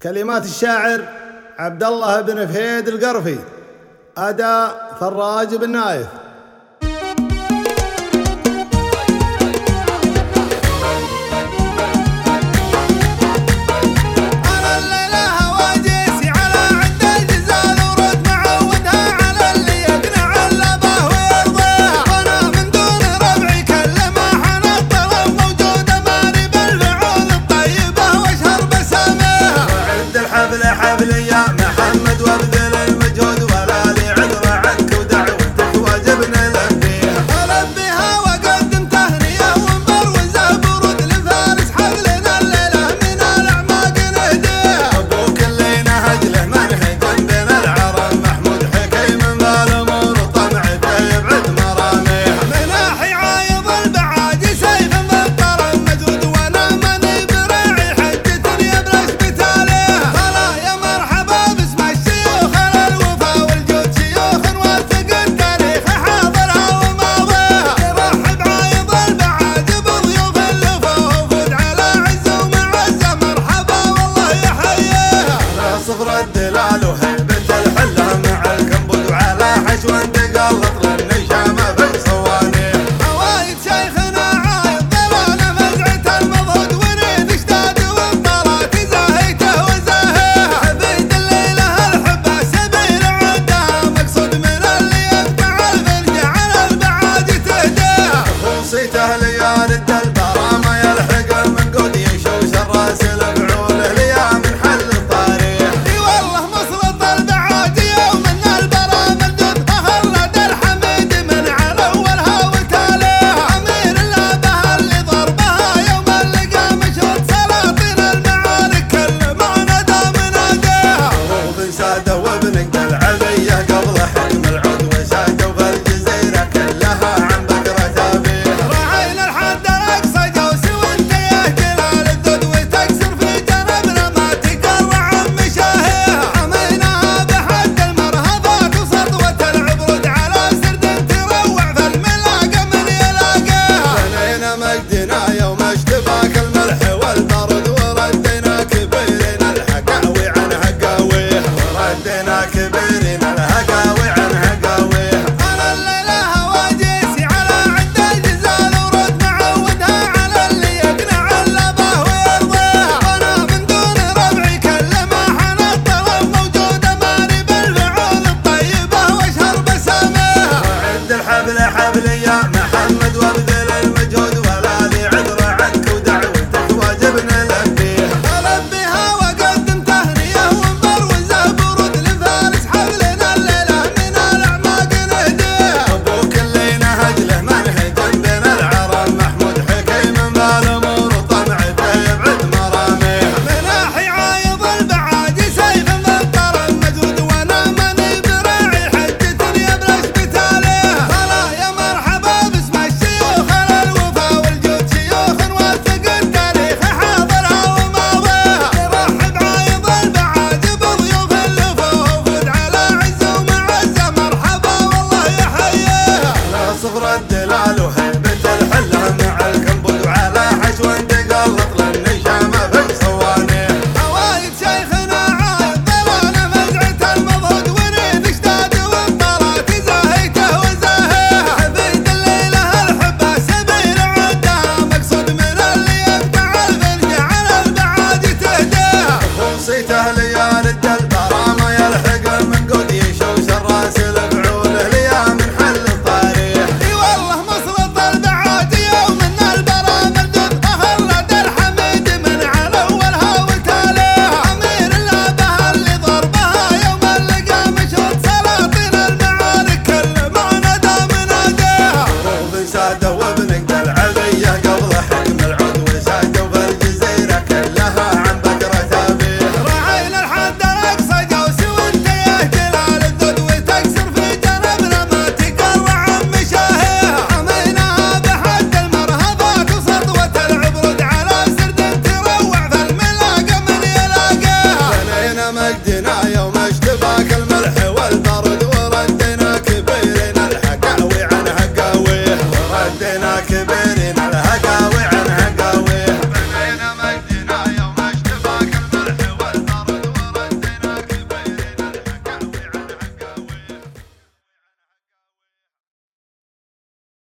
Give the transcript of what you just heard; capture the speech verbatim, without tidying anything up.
كلمات الشاعر عبد الله بن فهيد القرفي، أداء فراج بن نايف. حفل يا محمد وابذل المجهود ولا لي عذر عنك ودعوتك واجبنا نلبيها نلبيها وقدم تهنئة ومبروزة برود لفارس حفلنا الليلة من الأعماق نهديها أبوك اللي نهج له منهج بين العرب محمود حكيم بالأمور طمع فيه يبعد مراميها مناحي عايض البعادي سيف مضطرم مجهود وانا ماني براعي حجة يبلش بتاليها صفر